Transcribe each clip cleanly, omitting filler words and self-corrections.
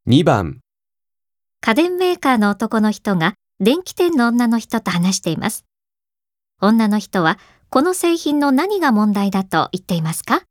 2番、 家電メーカーの男の人が電気店の女の人と話しています。女の人はこの製品の何が問題だと言っていますか？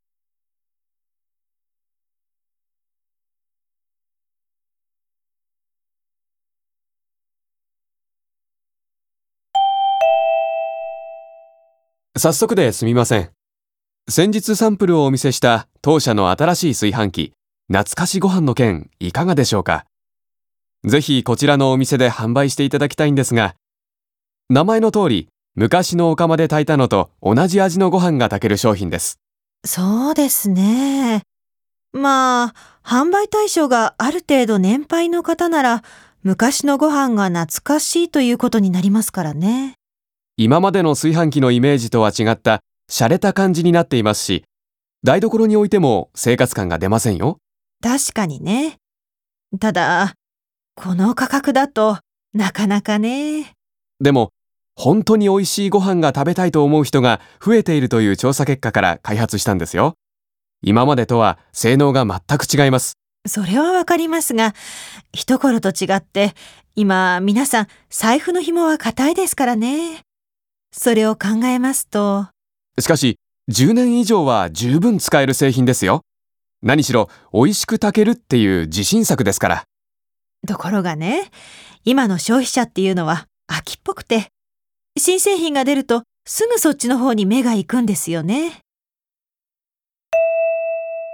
早速ですみません。先日サンプルをお見せした当社の新しい炊飯器、懐かしご飯の件いかがでしょうか？ぜひこちらのお店で販売していただきたいんですが、名前の通り、昔のお釜で炊いたのと同じ味のご飯が炊ける商品です。 そうですね。まあ、販売対象がある程度年配の方なら、昔のご飯が懐かしいということになりますからね。 今までの炊飯器のイメージとは違った洒落た感じになっていますし、台所に置いても生活感が出ませんよ。 確かにね。ただ、この価格だとなかなかね。 でも、本当に美味しいご飯が食べたいと思う人が増えているという調査結果から開発したんですよ。今までとは性能が全く違います。 それはわかりますが、一頃と違って、今皆さん財布の紐は固いですからね。それを考えますと、 しかし、10年以上は十分使える製品ですよ。何しろ、美味しく炊けるっていう自信作ですから。 ところがね、今の消費者っていうのは飽きっぽくて、新製品が出るとすぐそっちの方に目が行くんですよね。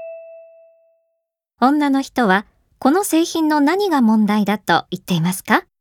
女の人はこの製品の何が問題だと言っていますか？